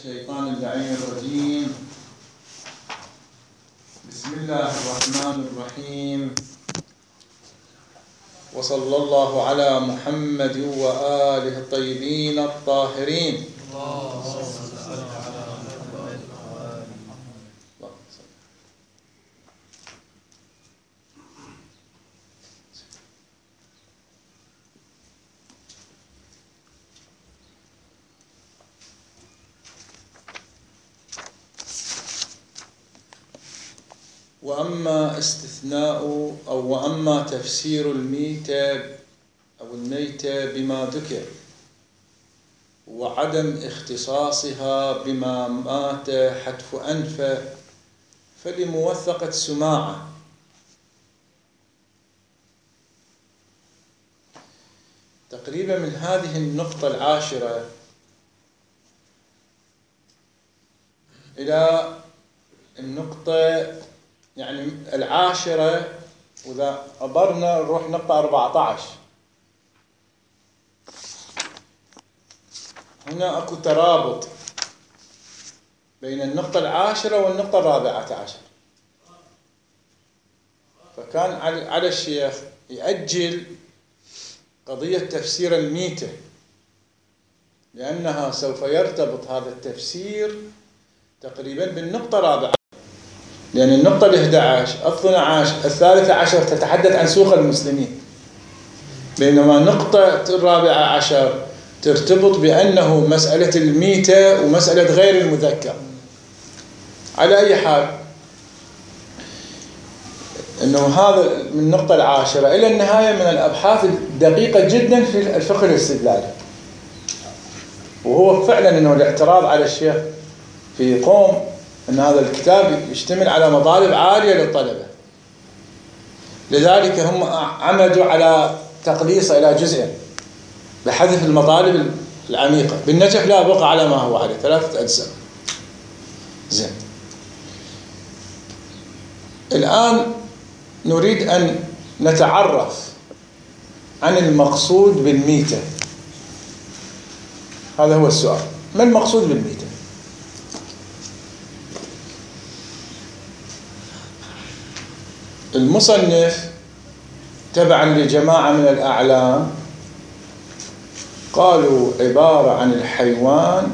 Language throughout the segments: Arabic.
الشيطان اللعين الرجيم. بسم الله الرحمن الرحيم، وصلى الله على محمد وآله الطيبين الطاهرين. وأما استثناء وأما تفسير الميتة بما ذكر وعدم اختصاصها بما مات حتف أنفه فلموثقة سماعة. تقريبا من هذه النقطة العاشرة إلى النقطة يعني العاشرة، وإذا عبرنا نروح نقطة 14. هنا أكو ترابط بين النقطة العاشرة والنقطة 14. فكان على الشيخ يأجل قضية تفسير الميتة، لأنها سوف يرتبط هذا التفسير تقريبا بالنقطة 4، لأن النقطة 11 12 13 تتحدث عن سوق المسلمين، بينما النقطة 14 ترتبط بأنه مسألة الميتة ومسألة غير المذكر. على أي حال، أنه هذا من النقطة 10 إلى النهاية من الأبحاث الدقيقة جدا في الفقه الاستدلالي. وهو فعلا أنه الاعتراض على الشيخ في قوم أن هذا الكتاب يشتمل على مطالب عالية للطلبة، لذلك هم عمدوا على تقليصه إلى جزء بحذف المطالب العميقة. بالنجف لا بقى على ما هو عليه 3 أجزاء. زين، الآن نريد أن نتعرف عن المقصود بالميتة. هذا هو السؤال، ما المقصود بالميتة؟ المصنف تبعا لجماعة من الأعلام قالوا عبارة عن الحيوان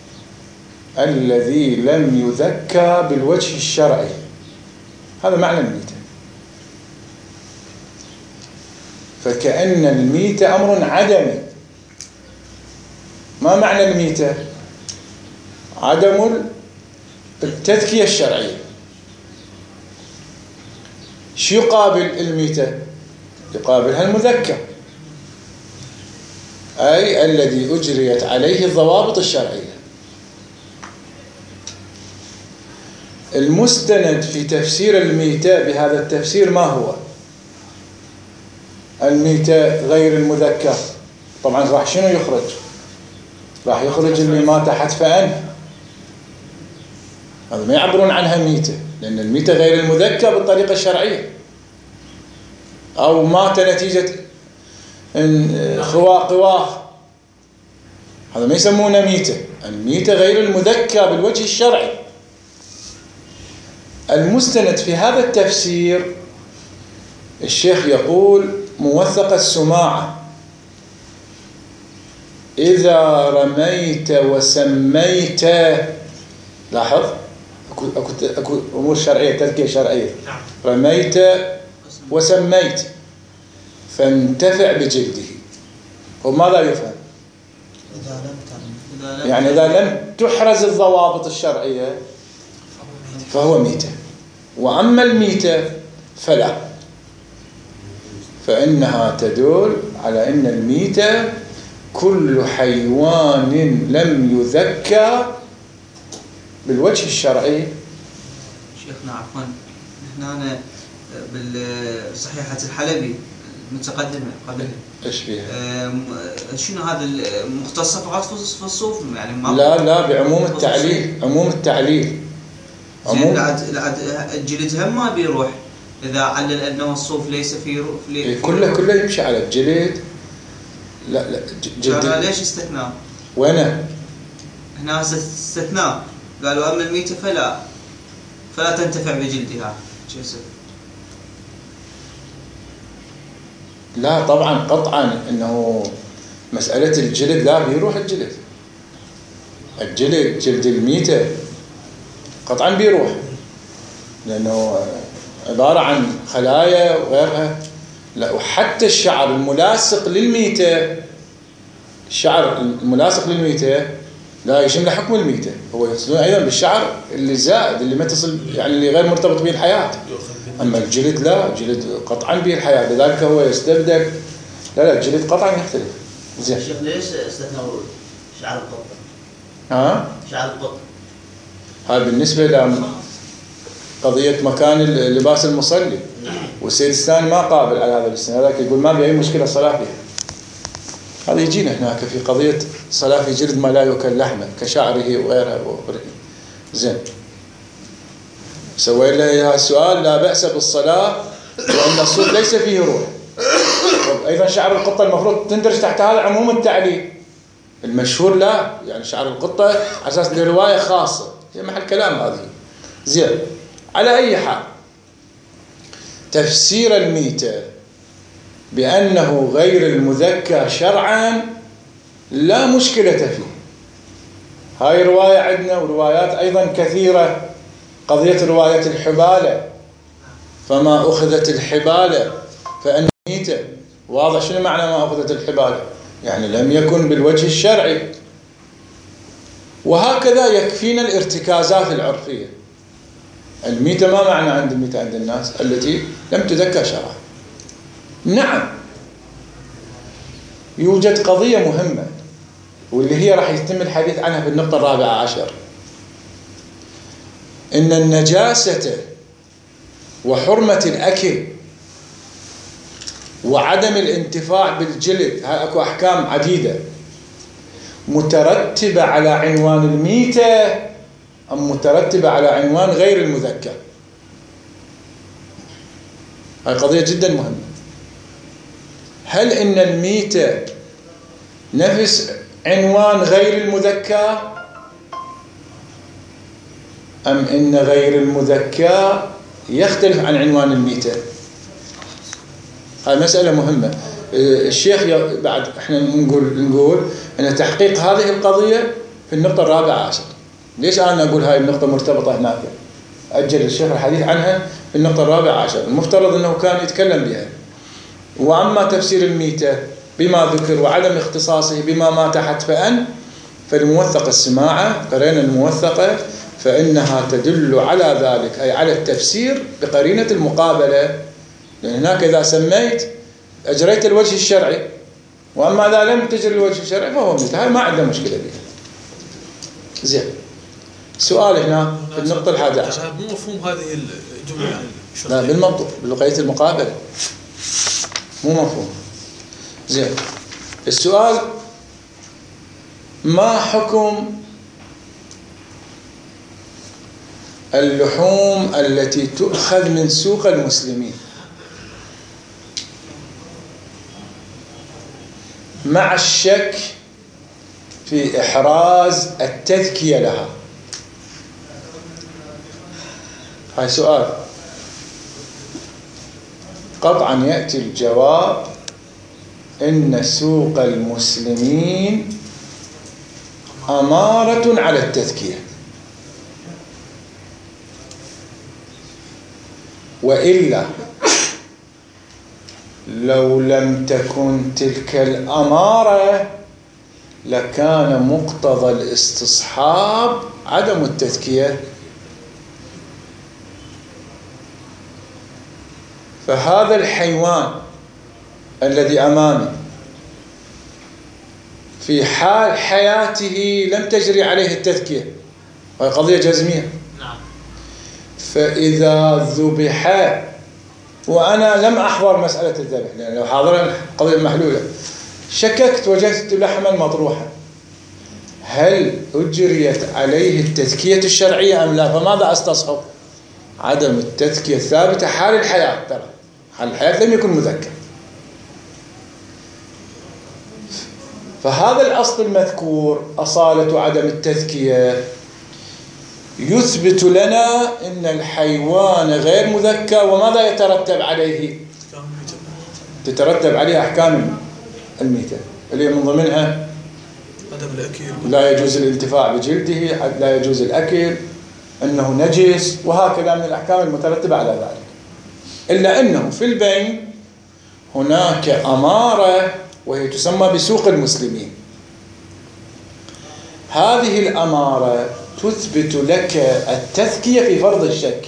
الذي لم يذكى بالوجه الشرعي. هذا معنى الميتة. فكأن الميتة أمر عدمي. ما معنى الميتة؟ عدم التذكية الشرعية. شو يقابل الميتة؟ يقابلها المذكى، أي الذي أجريت عليه الضوابط الشرعية. المستند في تفسير الميتة بهذا التفسير ما هو؟ الميتة غير المذكى طبعا راح شنو يخرج؟ راح يخرج اللي مات حتف أنف. هذا ما يعبرون عنها ميتة، لأن الميتة غير المذكى بالطريقة الشرعية، أو مات نتيجة قواه، هذا ما يسمونه ميتة. الميتة غير المذكى بالوجه الشرعي. المستند في هذا التفسير الشيخ يقول موثق السماعة. إذا رميت وسميت، لاحظ أكو أمور شرعية، تذكية شرعية. رميت وسميت فانتفع بجلده. وماذا يفهم؟ يعني إذا لم تحرز الضوابط الشرعية فهو ميتة. وأما الميتة فلا، فإنها تدل على أن الميتة كل حيوان لم يذكى بالوجه الشرعي. شيخنا عفوا، نحن بالصحيحة الحلبي المتقدمة قبل ايش فيها؟ شنو هذا مختصة فقط في الصوف يعني؟ لا بعموم التعليل. عموم التعليل. الجلد هم ما بيروح إذا علل أنه الصوف ليس فيه كله يمشي على الجلد. لا جلد. ليش استثناء؟ وينه؟ هنا استثناء، قالوا أما الميتة فلا تنتفع بجلدها. لا طبعا قطعا انه مسألة الجلد لا بيروح جلد الميتة قطعا بيروح، لأنه عبارة عن خلايا وغيرها. لا، وحتى الشعر الملاصق للميتة، لا يشمل حكم الميتة، هو يتصلون أيضا بالشعر اللي زائد اللي ما تصل يعني اللي غير مرتبط به الحياة. أما الجلد لا، الجلد قطعا به الحياة، لذلك هو يستبدل. لا الجلد قطعا يختلف. زين شيخ ليش استثنوا شعر القط؟ شعر القط هذا بالنسبة لقضية مكان لباس المصلي، والسيد الثاني ما قابل على هذا الاستثناء، هذاك يقول ما بأي مشكلة الصلاة فيها. هذا يجينا هناك في قضية صلاة في جلد ما لا يؤكل لحمه كشعره وغيرها. زين سوي له السؤال لا بأس بالصلاة وأن الصوت ليس فيه روح. أيضا شعر القطة المفروض تندرج تحت هذا عموم التعليل. المشهور لا، يعني شعر القطة على أساس لرواية خاصة هي محل كلام هذه. زين على أي حال تفسير الميتة بأنه غير المذكى شرعا لا مشكلة فيه. هاي رواية عندنا وروايات أيضا كثيرة. قضية رواية الحبالة، فما أخذت الحبالة فأن ميتة، واضح شنو معنى ما أخذت الحبالة؟ يعني لم يكن بالوجه الشرعي. وهكذا يكفينا الارتكازات العرفية. الميتة ما معنى عند الميتة عند الناس التي لم تذكر شرعا. نعم يوجد قضية مهمة واللي هي راح يتم الحديث عنها في النقطة 14، إن النجاسة وحرمة الأكل وعدم الانتفاع بالجلد، هاي أكو أحكام عديدة مترتبة على عنوان الميتة أم مترتبة على عنوان غير المذكى. هاي قضية جدا مهمة. هل إن الميتة نفس عنوان غير المذكى أم إن غير المذكى يختلف عن عنوان الميتة؟ هاي مسألة مهمة. الشيخ بعد احنا نقول أن تحقيق هذه القضية في النقطة 14. ليش أنا أقول هاي النقطة مرتبطة هناك؟ أجل الشيخ الحديث عنها في النقطة 14، المفترض أنه كان يتكلم بها. وأما تفسير الميتة بما ذكر وعدم اختصاصه بما مات حتفاً فالموثق السماعة، قرينة الموثقة فإنها تدل على ذلك، أي على التفسير بقرينة المقابلة. لأن هناك إذا سميت أجريت الوجه الشرعي، وأما إذا لم تجري الوجه الشرعي فهو ميتة. هاي ما عندنا مشكلة بها. زين سؤال هنا في النقطة 11. مو مفهوم هذه الجملة يعني لا بالمنطق بلقية المقابلة مو مفهوم. زين السؤال ما حكم اللحوم التي تؤخذ من سوق المسلمين مع الشك في إحراز التذكية لها؟ هاي سؤال قطعا يأتي الجواب إن سوق المسلمين أمارة على التذكية، وإلا لو لم تكن تلك الأمارة لكان مقتضى الاستصحاب عدم التذكية. فهذا الحيوان الذي أمامي في حال حياته لم تجري عليه التذكية، وهي قضية جزمية. فإذا ذبح وأنا لم أحضر مسألة الذبح، لأن لو حاضرا قضية محلولة، شككت وجدت لحما مطروحا، هل أجريت عليه التذكية الشرعية أم لا؟ فماذا أستصحب؟ عدم التذكية الثابتة حال الحياة. ترى حال الحياة لم يكن مذكر. فهذا الأصل المذكور أصالة عدم التذكية يثبت لنا أن الحيوان غير مذكى، وماذا يترتب عليه؟ تترتب عليه أحكام الميتة اللي من ضمنها عدم الأكل، لا يجوز الانتفاع بجلده، لا يجوز الأكل، أنه نجس، وهكذا من الأحكام المترتبة على ذلك. إلا أنه في البين هناك أمارة وهي تسمى بسوق المسلمين. هذه الأمارة تثبت لك التذكية في فرض الشك.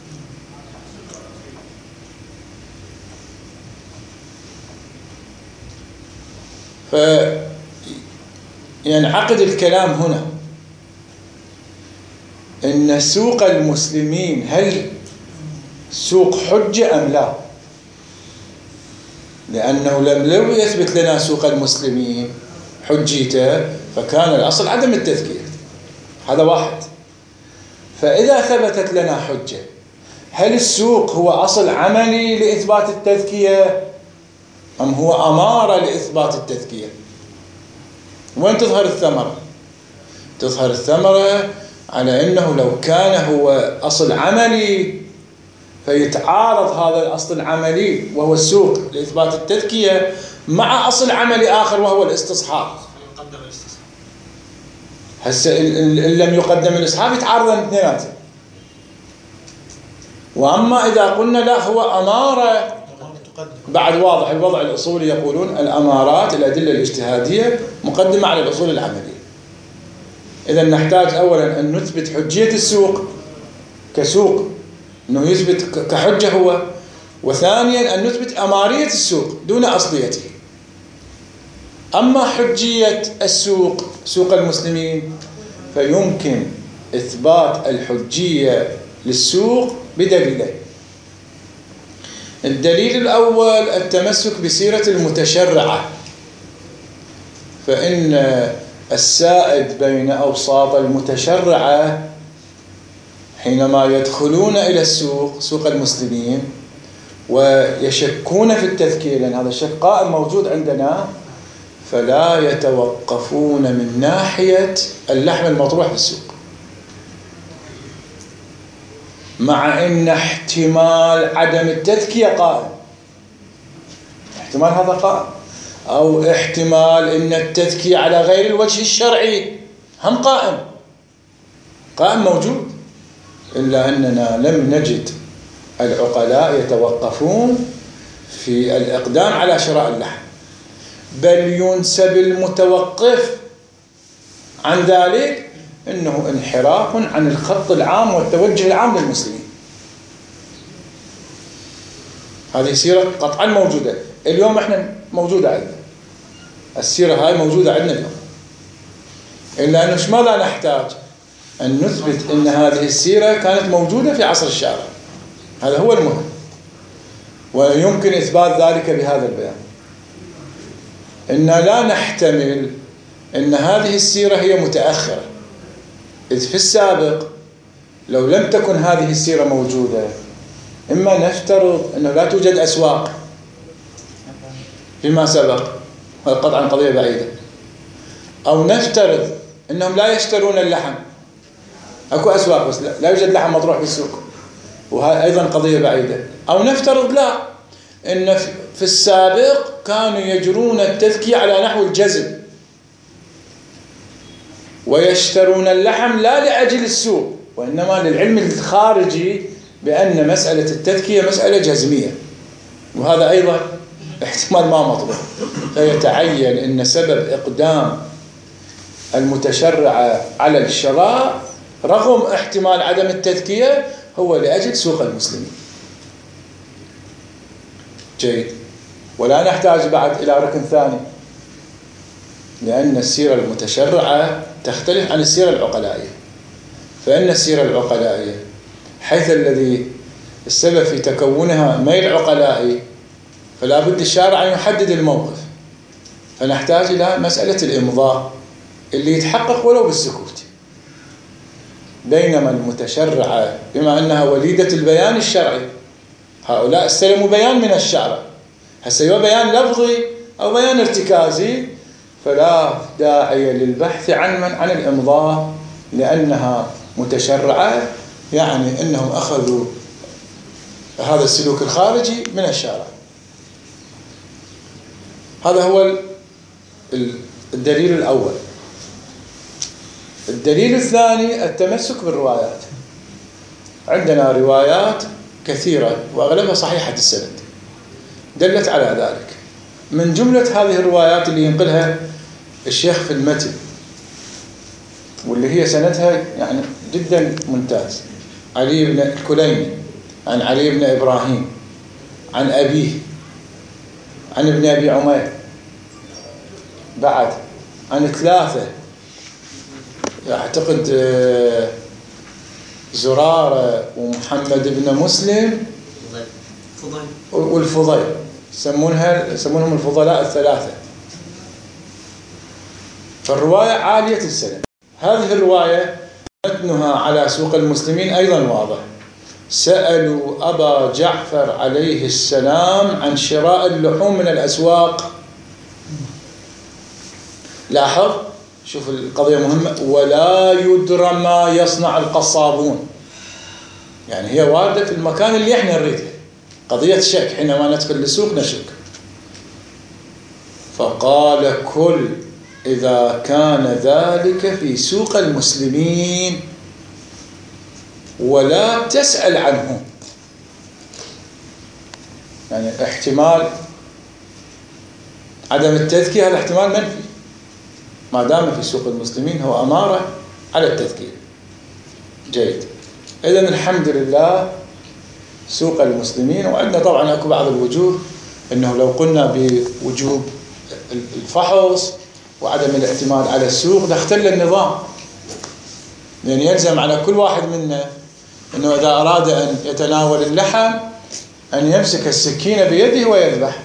فينعقد الكلام هنا إن سوق المسلمين هل سوق حجة أم لا؟ لأنه لو يثبت لنا سوق المسلمين حجيته فكان الأصل عدم التذكية. هذا واحد. فإذا ثبتت لنا حجة، هل السوق هو أصل عملي لإثبات التذكية أم هو أمارة لإثبات التذكية؟ وين تظهر الثمرة؟ تظهر الثمرة على أنه لو كان هو أصل عملي فيتعارض هذا الأصل العملي وهو السوق لإثبات التذكية مع أصل عملي آخر وهو الاستصحاب. هسه إن لم يقدم الاستصحاب يتعارضن اثنيناتهم. وأما إذا قلنا لا هو أمارة، بعد واضح الوضع الأصولي يقولون الأمارات الأدلة الاجتهادية مقدمة على الأصول العملية. إذا نحتاج أولا أن نثبت حجية السوق كسوق، أنه يثبت كحجة هو، وثانيا أن نثبت أمارية السوق دون أصليته. أما حجية السوق سوق المسلمين فيمكن إثبات الحجية للسوق بدليلين. الدليل الأول التمسك بسيرة المتشرعة، فإن السائد بين أوساط المتشرعة حينما يدخلون إلى السوق سوق المسلمين ويشكون في التذكير، لأن هذا الشك قائم موجود عندنا، فلا يتوقفون من ناحية اللحم المطروح في السوق، مع أن احتمال عدم التذكية قائم. احتمال هذا قائم، أو احتمال أن التذكية على غير الوجه الشرعي هم قائم موجود. إلا أننا لم نجد العقلاء يتوقفون في الإقدام على شراء اللحم، بل ينسب المتوقف عن ذلك إنه انحراف عن الخط العام والتوجه العام للمسلمين. هذه سيرة قطعا موجودة اليوم، احنا موجودة عندنا السيرة هاي موجودة عندنا اليوم. إلا أنه ماذا نحتاج؟ أن نثبت أن هذه السيرة كانت موجودة في عصر الشارع. هذا هو المهم، ويمكن إثبات ذلك بهذا البيان. إن لا نحتمل أن هذه السيرة هي متأخرة، إذ في السابق لو لم تكن هذه السيرة موجودة إما نفترض أنه لا توجد أسواق فيما سبق، هذا قطعا قضية بعيدة، أو نفترض أنهم لا يشترون اللحم، أكو أسواق بس لا يوجد لحم مطروح في السوق، وهذا أيضا قضية بعيدة. أو نفترض لا، إن في السابق كانوا يجرون التذكية على نحو الجزم ويشترون اللحم لا لأجل السوق وإنما للعلم الخارجي بأن مسألة التذكية مسألة جزمية، وهذا أيضا احتمال ما مطلوب. فيتعين أن سبب إقدام المتشرع على الشراء رغم احتمال عدم التذكية هو لأجل سوق المسلمين. جيد. ولا نحتاج بعد إلى ركن ثاني، لأن السيرة المتشرعة تختلف عن السيرة العقلائية. فإن السيرة العقلائية حيث الذي السبب في تكونها ميل عقلائي، فلا بد الشارع أن يحدد الموقف، فنحتاج إلى مسألة الإمضاء اللي يتحقق ولو بالسكوت. بينما المتشرعة بما أنها وليدة البيان الشرعي، هؤلاء استلموا بيان من الشارع، هسه هو بيان لفظي أو بيان ارتكازي، فلا داعي للبحث عن الإمضاء لأنها متشرعة، يعني أنهم أخذوا هذا السلوك الخارجي من الشارع. هذا هو الدليل الأول. الدليل الثاني التمسك بالروايات. عندنا روايات كثيرة وأغلبها صحيحة السند دلت على ذلك. من جملة هذه الروايات اللي ينقلها الشيخ في المتن واللي هي سندها يعني جدا ممتاز: علي بن الكليني عن علي بن إبراهيم عن أبيه عن ابن أبي عمير، بعد عن ثلاثة أعتقد زرارة ومحمد بن مسلم والفضيل، يسمونهم الفضلاء الثلاثة. فالرواية عالية السند. هذه الرواية متنها على سوق المسلمين أيضا واضح: سألوا أبا جعفر عليه السلام عن شراء اللحوم من الأسواق. لاحظ، شوف القضية مهمة: ولا يدرى ما يصنع القصابون. يعني هي واردة في المكان اللي احنا نريده، قضية شك. حينما ندخل للسوق نشك. فقال: كل إذا كان ذلك في سوق المسلمين ولا تسأل عنه. يعني احتمال عدم التذكير هذا احتمال منفي، ما دام في سوق المسلمين هو أمارة على التذكير. جيد. إذن الحمد لله سوق المسلمين. وعندنا طبعا أكو بعض الوجوه أنه لو قلنا بوجوب الفحص وعدم الاعتماد على السوق لاختل النظام، لأن يلزم على كل واحد منا أنه إذا أراد أن يتناول اللحم أن يمسك السكين بيده ويذبح.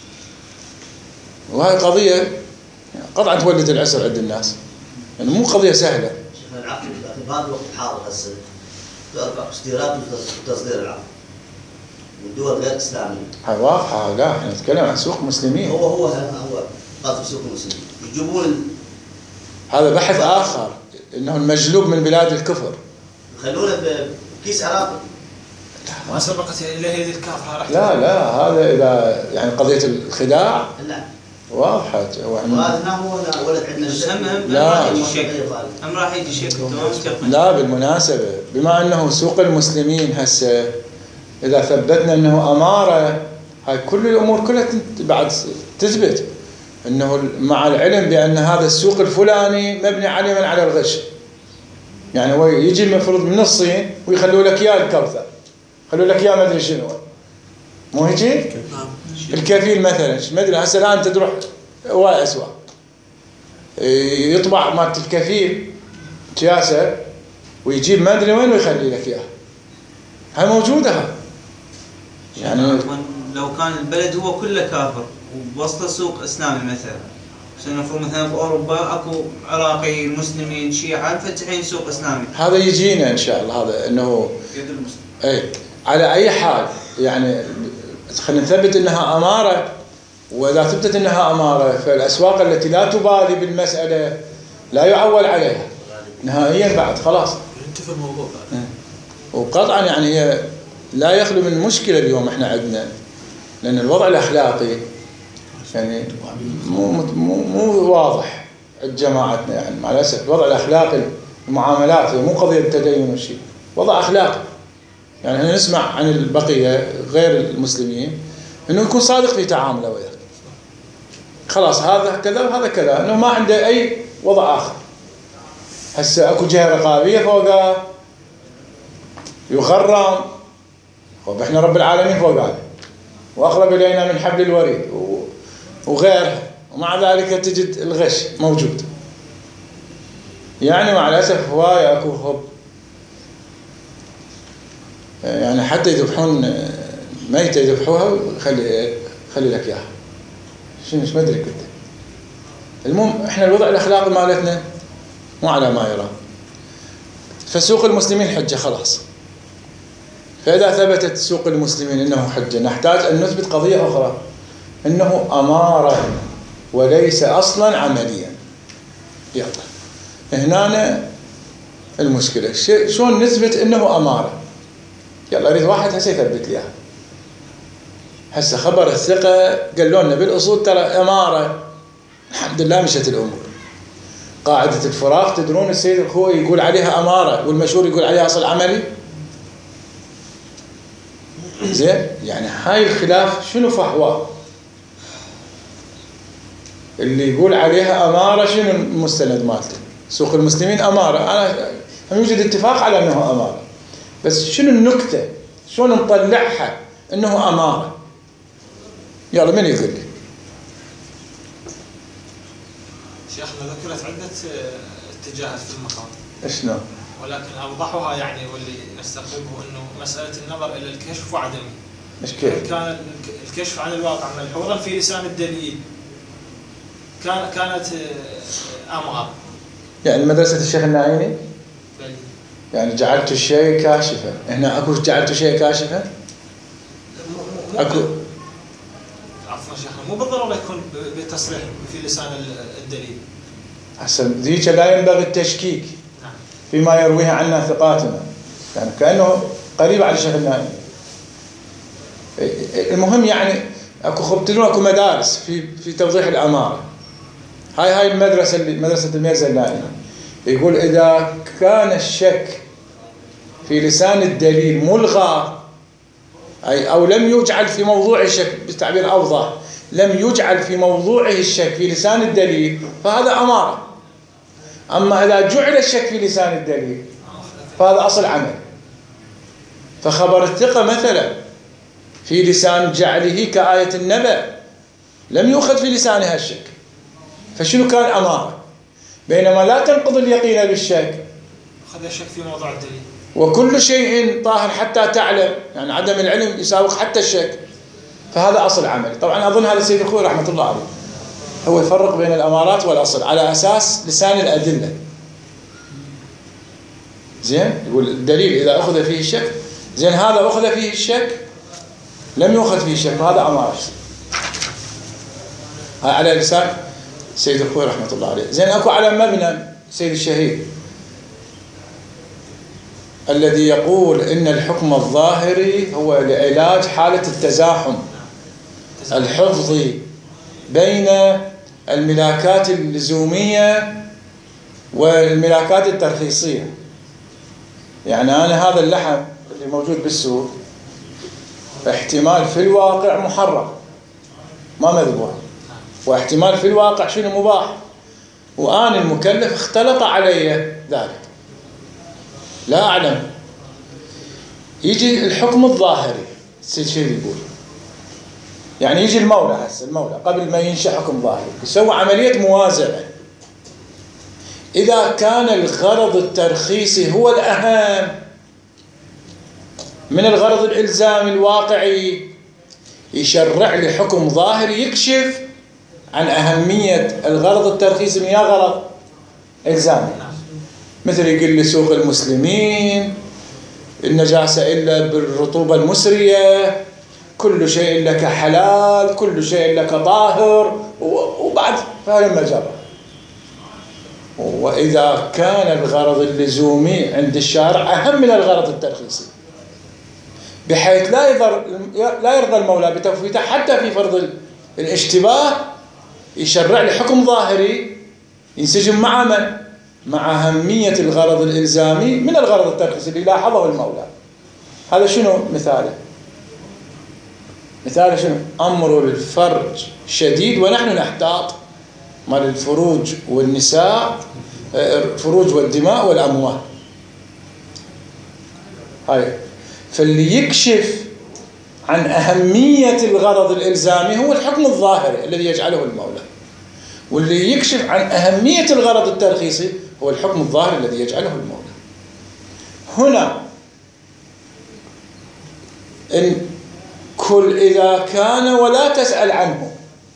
وهذه قضية قطعا تولد العسر عند الناس، يعني مو قضية سهلة. شيخنا العقد في هذا الوقت الحاضر هسه ترفع تصديرات وتصدير العقد من دول غير إسلامية. واضحة. لا احنا نتكلم عن سوق مسلمين. هو قصد سوق المسلمين يجيبون هذا بحث آخر، إنه المجلوب من بلاد الكفر يخلونه بكيس عراقي. ما سبقت إلى هذه الكافة. لا هذا إذا يعني قضية الخداع لا واضحة. وهذا هو ولد عندنا لا راح يجي شيء. لا بالمناسبة، بما أنه سوق المسلمين هسه إذا ثبتنا أنه أمارة، هاي كل الأمور كلها بعد تثبت أنه مع العلم بأن هذا السوق الفلاني مبني علما على الغش. يعني هو يجي المفروض من الصين ويخلوا لك يا الكوثر، خلوا لك يا ما أدري شنو، مو هيك؟ الكفيل مثلا، ما أدري هسه الآن تروح هواي أسواق يطبع مالت الكفيل كياسة ويجيب ما أدري وين ويخلي لك إياه. هاي موجودة. يعني لو كان البلد هو كله كافر ووسط سوق إسلامي مثلا، سنفرض مثلا بأوروبا أكو عراقي مسلمين شيعة مفتحين سوق إسلامي، هذا يجينا إن شاء الله. هذا إنه أي على أي حال يعني خلينا نثبت إنها أمارة. وإذا ثبتت إنها أمارة فالأسواق التي لا تبالي بالمسألة لا يعول عليها نهائيا بعد خلاص ينتفي الموضوع بعد. وقطعا يعني هي لا يخلو من مشكلة اليوم احنا عندنا، لأن الوضع الأخلاقي يعني مو واضح عند جماعتنا. يعني مع الأسف الوضع الأخلاقي المعاملات مو قضية تدين وشيء، وضع أخلاقي. يعني احنا نسمع عن البقية غير المسلمين انه يكون صادق في تعامله وياك، خلاص هذا كذا وهذا كذا، انه ما عنده اي وضع اخر. هسه اكو جهه رقابيه فوقه يغرم، احنا رب العالمين فوقه واقرب الينا من حبل الوريد وغيرها، ومع ذلك تجد الغش موجود. يعني مع الاسف هواي اكو هب، يعني حتى يذبحون ميتة يذبحوها وخلي لك اياها شنو مش مدري كنت. المهم احنا الوضع الاخلاقي مالتنا مو على ما يرام. فسوق المسلمين حجه خلاص. فاذا ثبتت سوق المسلمين انه حجه، نحتاج ان نثبت قضيه اخرى انه اماره وليس أصلا عمليا. يلا هنا المشكلة، شلون نثبت أنه أمارة؟ يلا أريد واحد هسه يثبت لي إياها. هسه خبر الثقة قالوا لنا بالأصول ترى أمارة، الحمد لله مشت الأمور. قاعدة الفراق تدرون السيد الخوئي يقول عليها أمارة والمشهور يقول عليها أصل عملي. زين، يعني هاي الخلاف شنو فحواه؟ اللي يقول عليها أمارة شنو المستند مالته؟ سوق المسلمين أمارة، أنا يوجد اتفاق على أنه أمارة، بس شنو النكتة؟ شلون نطلعها أنه أمارة؟ يلا من يقول لي؟ شيخنا ذكرت عدة اتجاهات في المقام. شنو؟ ولكن أوضحها يعني واللي نستقربه أنه مسألة النظر إلى الكشف وعدمه. مش كيف؟ كان الكشف عن الواقع ملحوظا في لسان الدليل كانت أمارة. يعني مدرسة الشيخ النعيمي؟ يعني جعلت الشيء كاشفا. هنا أكو جعلت الشيء كاشفا؟ أكو عفوا شيخنا، مو بالضرورة يكون بتصريح في لسان الدليل. أحسن، ذيك لا ينبغي التشكيك فيما يرويه عنا ثقاتنا، يعني كأنه قريب على الشيخ النعيمي. المهم يعني أكو خبتلون أكو مدارس في توضيح الأمارة. هاي المدرسة اللي مدرسة الميرزا النائمي يقول إذا كان الشك في لسان الدليل ملغى، أي أو لم يجعل في موضوع الشك، بتعبير أوضح، لم يجعل في موضوعه الشك في لسان الدليل، فهذا أمارة. أما إذا جعل الشك في لسان الدليل فهذا أصل عمل. فخبر الثقة مثلا في لسان جعله كآية النبأ لم يؤخذ في لسانها الشك، فشنو كان أمارة؟ بينما لا تنقض اليقين بالشك، أخذ الشك في موضوع الدليل. وكل شيء طاهر حتى تعلم، يعني عدم العلم يساوق حتى الشك، فهذا أصل عمل. طبعا أظن هذا السيد الخوئي رحمة الله عليه هو يفرق بين الأمارات والأصل على أساس لسان الأدلة. زين، يقول الدليل إذا أخذ فيه الشك، زين هذا أخذ فيه الشك لم يأخذ فيه الشك، فهذا أمارة. هاي على لسان سيد الخوئي رحمة الله عليه. زين، أكو على مبنى سيد الشهيد الذي يقول إن الحكم الظاهري هو لعلاج حالة التزاحم الحفظي بين الملاكات اللزومية والملاكات الترخيصية. يعني أنا هذا اللحم اللي موجود بالسوق احتمال في الواقع محرم ما مذبوح، واحتمال في الواقع شنو مباح، وأنا المكلف اختلط علي ذلك لا أعلم. يجي الحكم الظاهري السيد شيخ يقول، يعني يجي المولى هسه المولى قبل ما ينشأ حكم ظاهري يسوي عملية موازنة. إذا كان الغرض الترخيصي هو الأهم من الغرض الإلزامي الواقعي، يشرع لي حكم ظاهري يكشف عن أهمية الغرض الترخيصي من غرض إلزامي. مثل يقول لي سوق المسلمين، النجاسة إلا بالرطوبة المسرية، كل شيء لك حلال، كل شيء لك طاهر، وبعد فهي المجرة. وإذا كان الغرض اللزومي عند الشارع أهم من الغرض الترخيصي، بحيث لا يرضى المولى بتفويته حتى في فرض الاشتباه، يشرع لي حكم ظاهري ينسجم مع من؟ مع أهمية الغرض الإلزامي من الغرض الترخيصي اللي لاحظه المولى. هذا شنو مثاله؟ مثاله شنو؟ أمر بالفرج شديد ونحن نحتاط، مال الفروج والنساء، الفروج والدماء والأموال. هاي فاللي يكشف عن أهمية الغرض الإلزامي هو الحكم الظاهري الذي يجعله المولى، واللي يكشف عن أهمية الغرض الترخيصي هو الحكم الظاهري الذي يجعله المولى. هنا إن كل إذا كان ولا تسأل عنه،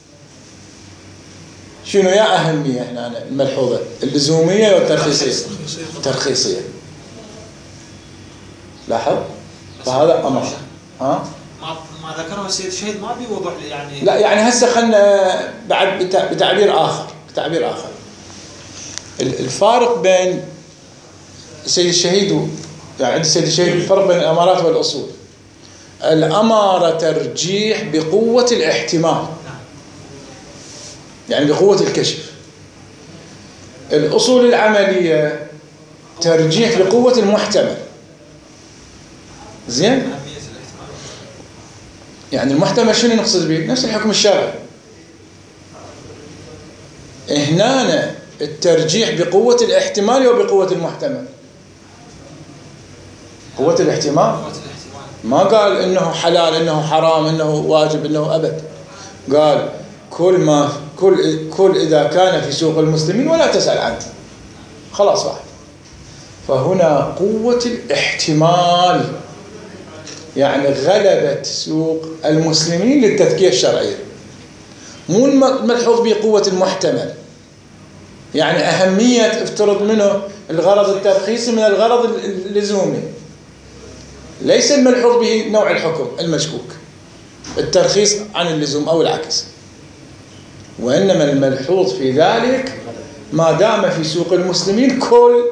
شنو يا أهمية هنا الملحوظة؟ اللزومية والترخيصية. الترخيصية لاحظ، فهذا أمر. ما ما ذكره السيد الشهيد ما بيوضح لي يعني. لا يعني هسه خلنا بعد بتعبير آخر. الفارق بين السيد الشهيد يعني عند السيد الشهيد الفرق بين الأمارات والأصول. الأمارة ترجيح بقوة الاحتمال، يعني بقوة الكشف. الأصول العملية ترجيح بقوة المحتمل. زين؟ يعني المحتمل شنو نقصد به؟ نفس الحكم الشرعي. هنا الترجيح بقوة الاحتمال وبقوة المحتمل. قوة الاحتمال ما قال إنه حلال إنه حرام إنه واجب إنه أبد، قال كل إذا كان في سوق المسلمين ولا تسأل عنه، خلاص واحد. فهنا قوة الاحتمال يعني غلبت سوق المسلمين للتذكية الشرعية. مو الملحوظ بقوة المحتمل، يعني أهمية افترض منه الغرض الترخيصي من الغرض اللزومي. ليس الملحوظ به نوع الحكم المشكوك، الترخيص عن اللزوم أو العكس، وإنما الملحوظ في ذلك ما دام في سوق المسلمين كل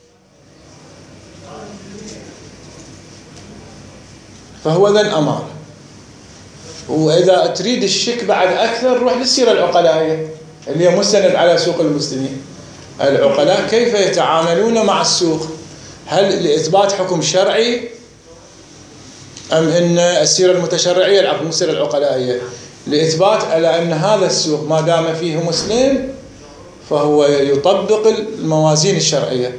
فهو ذن أمارة. وإذا تريد الشك بعد أكثر روح للسيرة العقلائية اللي هي مستند على سوق المسلمين. العقلاء كيف يتعاملون مع السوق؟ هل لإثبات حكم شرعي أم إن السيرة المتشرعية العقل مو السيرة العقلائية لإثبات على أن هذا السوق ما دام فيه مسلم فهو يطبق الموازين الشرعية،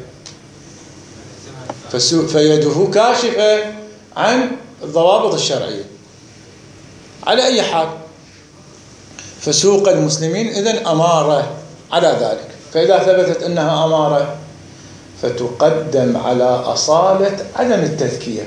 فيده كاشفة عن الضوابط الشرعية على أي حال. فسوق المسلمين إذن أمارة على ذلك. فإذا ثبتت أنها أمارة فتقدم على أصالة عدم التذكية،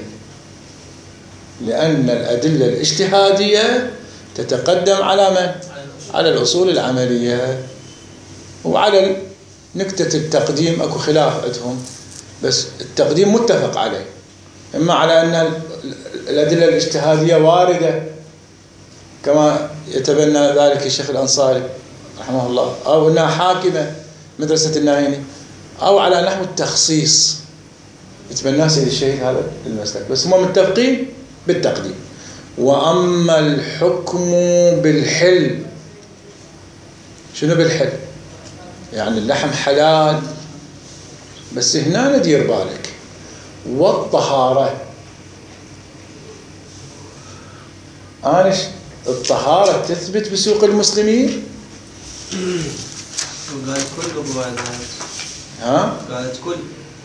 لأن الأدلة الاجتهادية تتقدم على من؟ على الأصول العملية. وعلى نكتة التقديم أكو خلاف عندهم، بس التقديم متفق عليه، إما على أن الأدلة الاجتهادية واردة كما يتبنى ذلك الشيخ الأنصاري رحمه الله، أو أنها حاكمة مدرسة الناهيني، أو على نحو التخصيص يتبنى سيد الشهيد هذا المسلك، بس هم متفقين بالتقديم. وأما الحكم بالحل، شنو بالحل؟ يعني اللحم حلال، بس هنا ندير بالك. والطهارة، الطهارة تثبت بسوق المسلمين؟ قالت كل ها؟ قالت كل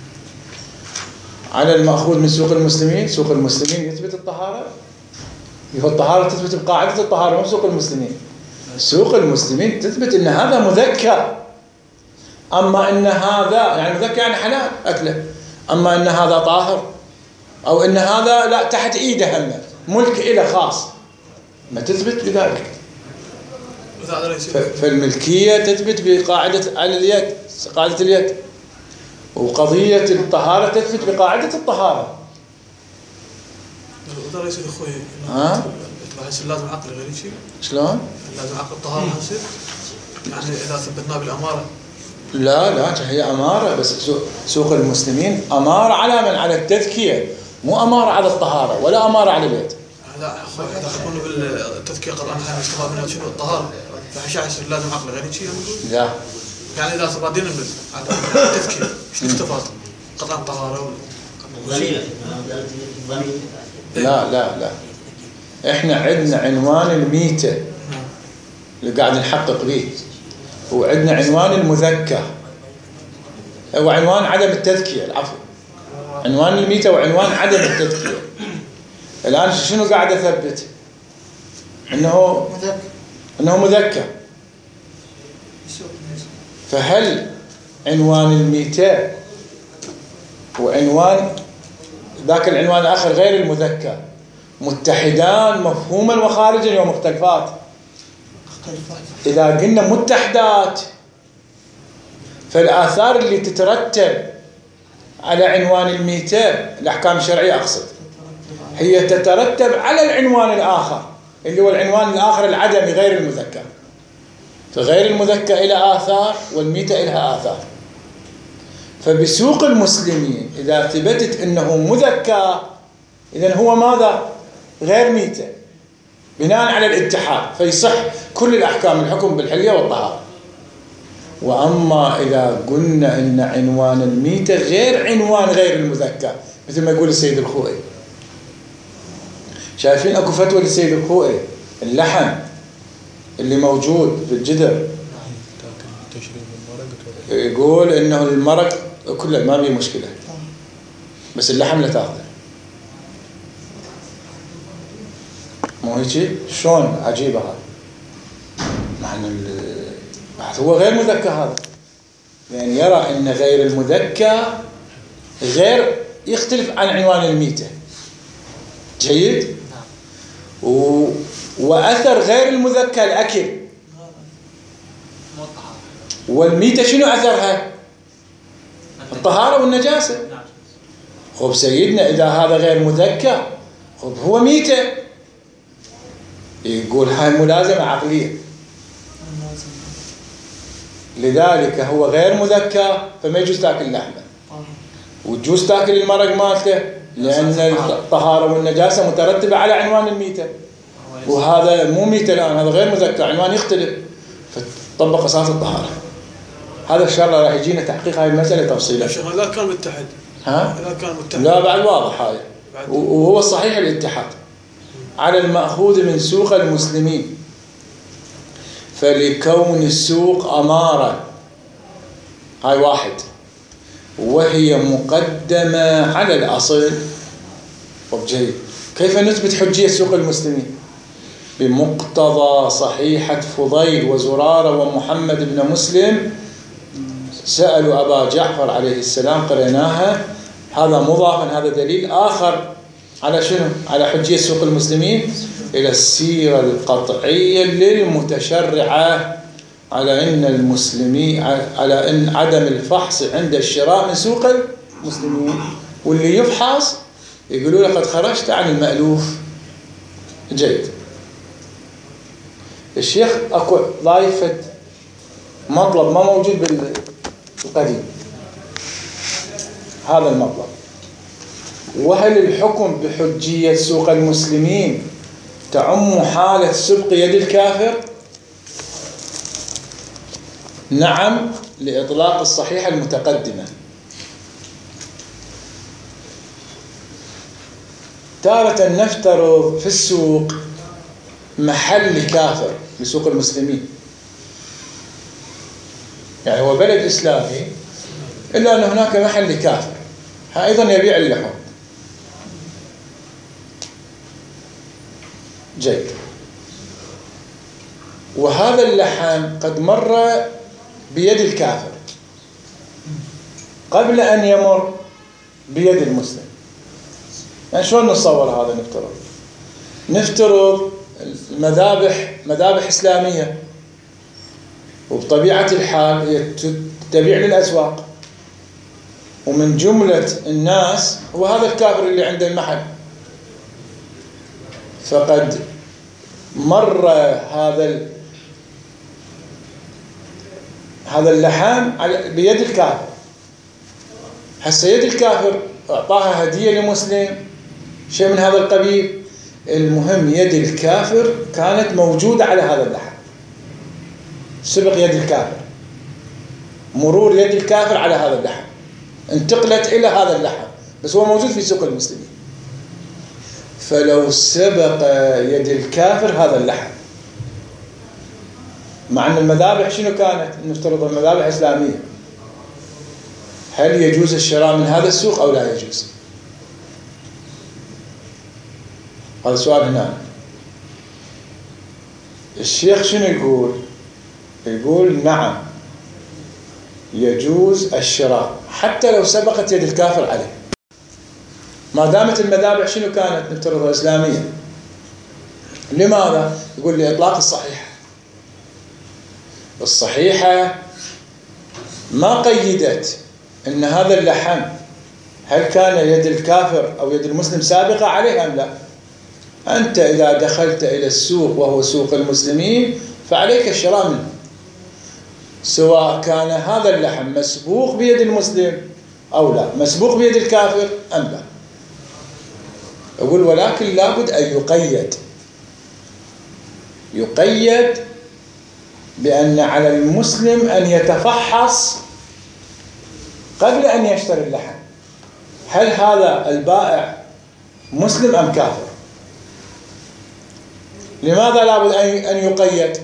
على المأخوذ من سوق المسلمين. سوق المسلمين يثبت الطهارة، هو الطهارة تثبت بقاعدة الطهارة، مو سوق المسلمين. سوق المسلمين تثبت ان هذا مذكى، اما ان هذا يعني مذكى يعني حلال اكله، اما ان هذا طاهر او ان هذا لا تحت ايده هم ملك إله خاص ما تثبت بذلك. فالملكية تثبت بقاعدة على اليد، قاعدة اليد، وقضية الطهارة تثبت بقاعدة الطهارة. هذا ليس اخوي. ها؟ لازم عقل غير شيء. شلون؟ لازم عقل الطهارة يصير. يعني إذا ثبتناه بالأمارة. لا هي أمارة، بس سوق المسلمين أمارة على من؟ على التذكية، مو أمارة على الطهارة ولا أمارة على اليد. لا أخوي إذا خلونا بالتذكية قطعا حين استفاد منها شنو الطهارة، فحشاء يصير لازم عقل غير شيء. لا. يعني إذا تبادين على التذكية شنو استفاد؟ قطعا طهارة لا احنا عندنا عنوان الميتة اللي قاعد نحقق به، وعندنا عنوان المذكى هو عنوان عدم التذكية. العفو، عنوان الميتة وعنوان عدم التذكية. الآن شنو قاعد أثبت؟ إنه مذكى. فهل عنوان الميتة وعنوان ذاك العنوان الآخر غير المذكى متحدان مفهوما وخارجا ومختلفات؟ إذا قلنا متحدات فالآثار اللي تترتب على عنوان الميتة الأحكام الشرعية أقصد، هي تترتب على العنوان الآخر اللي هو العنوان الآخر العدمي غير المذكى. فغير المذكى إلى آثار والميتة إلها آثار. فبسوق المسلمين إذا ثبتت أنه مذكى إذن هو ماذا؟ غير ميتة بناء على الاتحاد، فيصح كل الأحكام، الحكم بالحلية والطهارة. وأما إذا قلنا أن عنوان الميتة غير عنوان غير المذكى، مثل ما يقول السيد الخوئي، شايفين أكو فتوى للسيد الخوئي اللحم اللي موجود في الجدر يقول إنه المرق كله ما بيه مشكلة، بس اللحم لا تاخذه. مو هيك؟ شلون عجيبة هذا؟ مع أن هو غير مذكى هذا، يعني يرى أن غير المذكى غير يختلف عن عنوان الميتة. جيد؟ وأثر غير المذكى الأكل، والميتة شنو أثرها؟ الطهارة والنجاسة. خب سيدنا إذا هذا غير مذكى خب هو ميتة، يقول هاي ملازمة عقلية، لذلك هو غير مذكى فما يجوز تاكل لحمه، وتجوز تاكل المرق مالته لأن الطهارة والنجاسة مترتبة على عنوان الميتة، وهذا مو ميتة الآن، هذا غير مذكى، عنوان يختلف، فتطبق أساس الطهارة. هذا إن شاء الله راح يجينا تحقيق هاي المسألة تفصيلا. لا كان متحد. ها؟ لا كان متحد. لا بعد واضح هاي، وهو الصحيح الاتحاد على المأخوذ من سوق المسلمين، فلكون السوق أمارة، هاي واحد، وهي مقدمة على الأصل. طب جيد، كيف نثبت حجية سوق المسلمين؟ بمقتضى صحيحة فضيل وزرارة ومحمد بن مسلم سألوا أبا جعفر عليه السلام، قرأناها، هذا مضاف، هذا دليل آخر على شنو؟ على حجية سوق المسلمين إلى السيرة القطعية للمتشرعة على أن المسلمين، على أن عدم الفحص عند الشراء من سوق المسلمين، واللي يفحص يقولوا لقد خرجت عن المألوف. جيد. الشيخ أكو ضايفة مطلب ما موجود بالقديم، هذا المطلب: وهل الحكم بحجية سوق المسلمين تعم حالة سبق يد الكافر؟ نعم، لإطلاق الصحيحة المتقدمة. تارة نفترض في السوق محل كافر لسوق المسلمين، يعني هو بلد إسلامي إلا أن هناك محل كافر أيضا يبيع اللحم. جيد. وهذا اللحم قد مر بيد الكافر قبل أن يمر بيد المسلم. يعني شلون نتصور هذا؟ نفترض مذابح إسلامية، وبطبيعة الحال هي تبيع للأسواق، ومن جملة الناس هو هذا الكافر اللي عنده المحل، فقد مر هذا اللحام بيد الكافر. هسه يد الكافر أعطاها هدية لمسلم، شيء من هذا القبيل. المهم يد الكافر كانت موجودة على هذا اللحم، سبق يد الكافر، مرور يد الكافر على هذا اللحم، انتقلت إلى هذا اللحم، بس هو موجود في سوق المسلمين. فلو سبق يد الكافر هذا اللحم، مع أن المذابح شنو كانت؟ نفترض المذابح إسلامية، هل يجوز الشراء من هذا السوق أو لا يجوز؟ هذا سؤال هنا. الشيخ شنو يقول؟ يقول نعم يجوز الشراء حتى لو سبقت يد الكافر عليه، ما دامت المذابح شنو كانت؟ نفترضها إسلامية. لماذا؟ يقول لإطلاق الصحيحة. الصحيحة ما قيدت أن هذا اللحم هل كان يد الكافر أو يد المسلم سابقة عليه أم لا؟ أنت إذا دخلت إلى السوق وهو سوق المسلمين فعليك الشراء منه، سواء كان هذا اللحم مسبوق بيد المسلم أو لا، مسبوق بيد الكافر أم لا. أقول ولكن لابد أن يقيد بأن على المسلم أن يتفحص قبل أن يشتري اللحم، هل هذا البائع مسلم أم كافر؟ لماذا لابد أن يقيد؟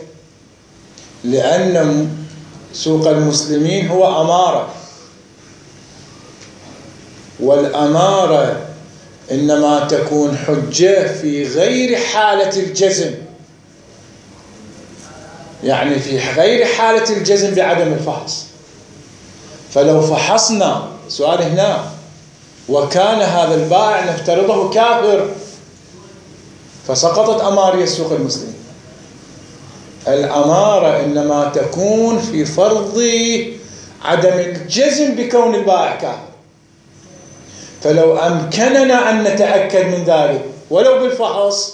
لأن سوق المسلمين هو أمارة، والأمارة إنما تكون حجة في غير حالة الجزم، يعني في غير حالة الجزم بعدم الفحص. فلو فحصنا سؤال هنا وكان هذا البائع نفترضه كافر فسقطت أمارية سوق المسلمين. الأمارة إنما تكون في فرض عدم الجزم بكون البائع كافر، فلو أمكننا أن نتأكد من ذلك ولو بالفحص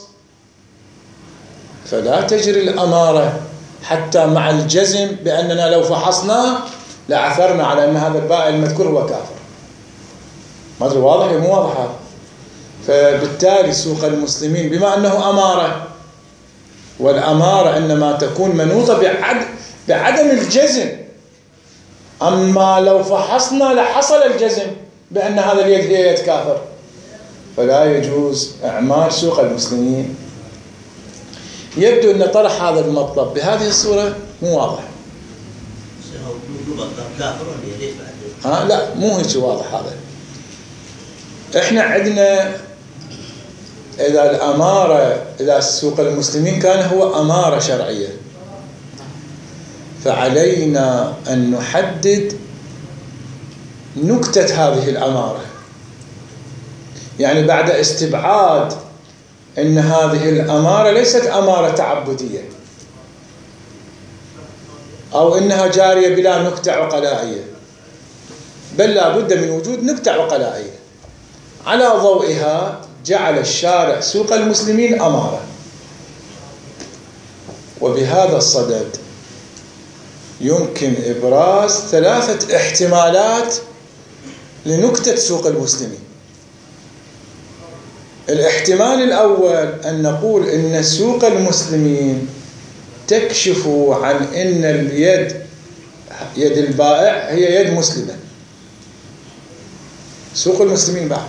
فلا تجري الأمارة حتى مع الجزم بأننا لو فحصناه لعثرنا على أن هذا البائع المذكور هو كافر. ما أدري واضح مو واضحة؟ فبالتالي سوق المسلمين بما أنه أمارة، والأمارة إنما تكون منوطة بعدم الجزم، أما لو فحصنا لحصل الجزم بأن هذا اليد هي يد كافر، فلا يجوز إعمال سوق المسلمين. يبدو أن طرح هذا المطلب بهذه الصورة مو واضح. لا مو هيك واضح هذا. إحنا عندنا إذا الأمارة، إذا سوق المسلمين كان هو أمارة شرعية، فعلينا أن نحدد نكتة هذه الأمارة، يعني بعد استبعاد أن هذه الأمارة ليست أمارة تعبدية أو إنها جارية بلا نكتة عقلائية، بل لا بد من وجود نكتة عقلائية. على ضوئها جعل الشارع سوق المسلمين أمارة. وبهذا الصدد يمكن إبراز 3 احتمالات لنكتة سوق المسلمين. الاحتمال الأول أن نقول إن سوق المسلمين تكشف عن إن يد البائع هي يد مسلمة. سوق المسلمين بعد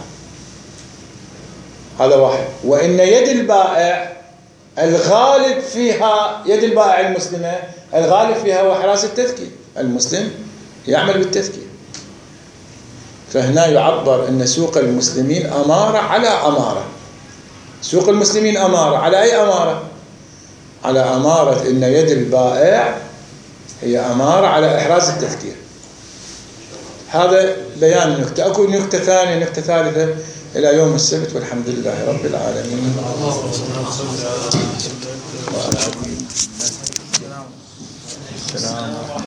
هذا واحد، وإن يد البائع الغالب فيها يد البائع المسلمة الغالب فيها هو حراس التذكية، المسلم يعمل بالتذكية. فهنا يعبر أن سوق المسلمين أمارة على أمارة. سوق المسلمين أمارة على أي أمارة؟ على أمارة أن يد البائع هي أمارة على إحراز التذكية. هذا بيان النكتة. أكو نكتة ثانية، نكتة ثالثة إلى يوم السبت، والحمد لله رب العالمين.